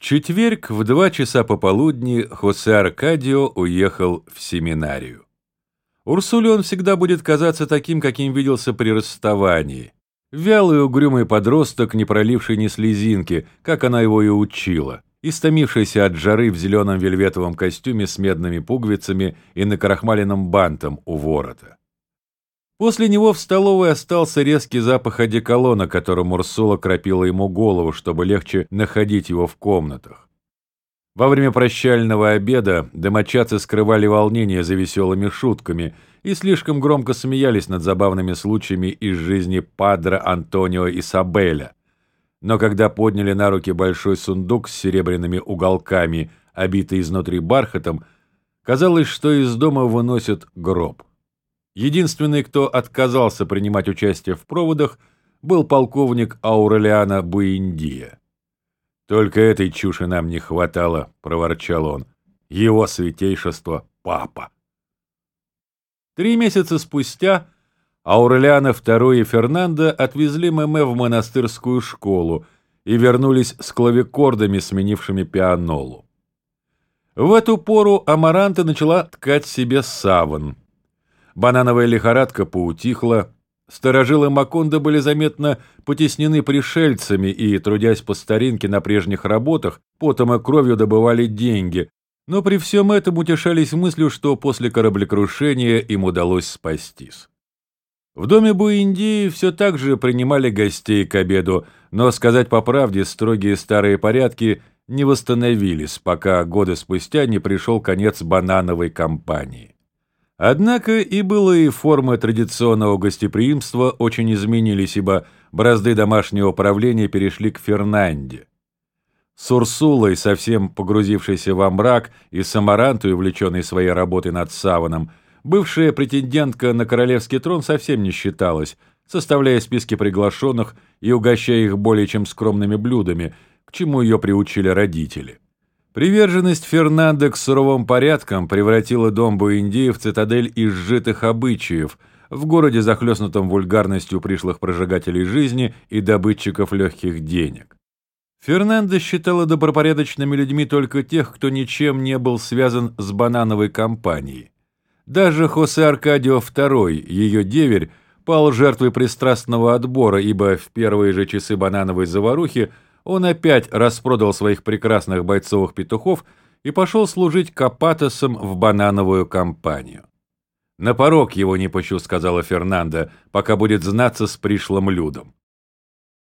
четверг в 2 часа пополудни Хосе Аркадио уехал в семинарию. Урсуле он всегда будет казаться таким, каким виделся при расставании. Вялый угрюмый подросток, не проливший ни слезинки, как она его и учила, истомившийся от жары в зеленом вельветовом костюме с медными пуговицами и накрахмаленным бантом у ворота. После него в столовой остался резкий запах одеколона, которым Урсула кропила ему голову, чтобы легче находить его в комнатах. Во время прощального обеда домочадцы скрывали волнение за веселыми шутками и слишком громко смеялись над забавными случаями из жизни падре Антонио Исабеля. Но когда подняли на руки большой сундук с серебряными уголками, обитый изнутри бархатом, казалось, что из дома выносят гроб. Единственный, кто отказался принимать участие в проводах, был полковник Аурелиано Буэндия. «Только этой чуши нам не хватало», — проворчал он. «Его святейшество — папа». 3 месяца спустя Аурелиано II и Фернандо отвезли Меме в монастырскую школу и вернулись с клавикордами, сменившими пианолу. В эту пору Амаранта начала ткать себе саван. Банановая лихорадка поутихла, старожилы Макондо были заметно потеснены пришельцами и, трудясь по старинке на прежних работах, потом и кровью добывали деньги, но при всем этом утешались мыслью, что после кораблекрушения им удалось спастись. В доме Буэндии все так же принимали гостей к обеду, но, сказать по правде, строгие старые порядки не восстановились, пока годы спустя не пришел конец банановой кампании. Однако и былые формы традиционного гостеприимства очень изменились, ибо бразды домашнего правления перешли к Фернанде. С Урсулой, совсем погрузившейся во мрак, и с Амаранту, увлеченной своей работой над саваном, бывшая претендентка на королевский трон совсем не считалась, составляя списки приглашенных и угощая их более чем скромными блюдами, к чему ее приучили родители. Приверженность Фернандо к суровым порядкам превратила дом Буэндии в цитадель изжитых обычаев, в городе, захлестнутом вульгарностью пришлых прожигателей жизни и добытчиков легких денег. Фернандо считала добропорядочными людьми только тех, кто ничем не был связан с банановой кампанией. Даже Хосе Аркадио II, ее деверь, пал жертвой пристрастного отбора, ибо в первые же часы банановой заварухи он опять распродал своих прекрасных бойцовых петухов и пошел служить капатосом в банановую кампанию. «На порог его не пущу», — сказала Фернандо, «пока будет знаться с пришлым людом».